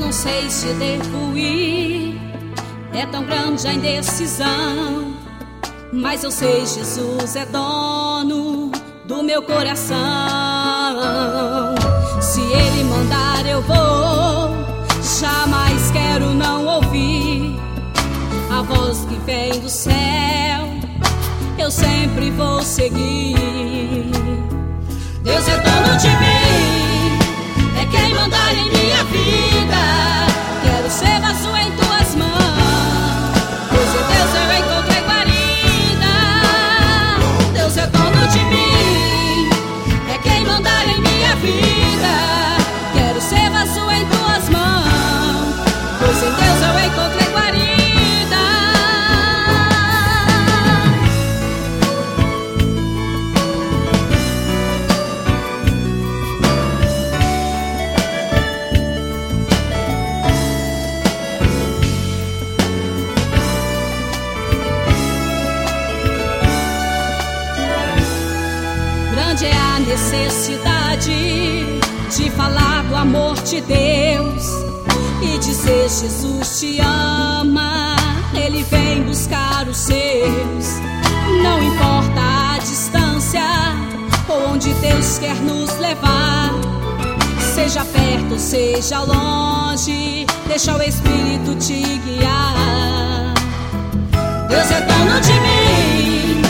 não sei se devo ir, é tão grande a indecisão, mas eu sei Jesus é dono do meu coração. Se Ele mandar eu vou, jamais quero não ouvir a voz que vem do céu, eu sempre vou seguir. Deus é dono de mim, é quem mandar em minha vida. Quero ser vaso em tuas mãos, pois em Deus eu encontrei guarida. Deus é dono de mim, é quem mandar em minha vida. Quero ser vaso em tuas mãos, pois em Deus eu encontrei guarida. Grande é a necessidade de falar do amor de Deus e dizer: Jesus te ama, Ele vem buscar os seus. Não importa a distância ou onde Deus quer nos levar, seja perto, seja longe, deixa o Espírito te guiar. Deus é dono de mim,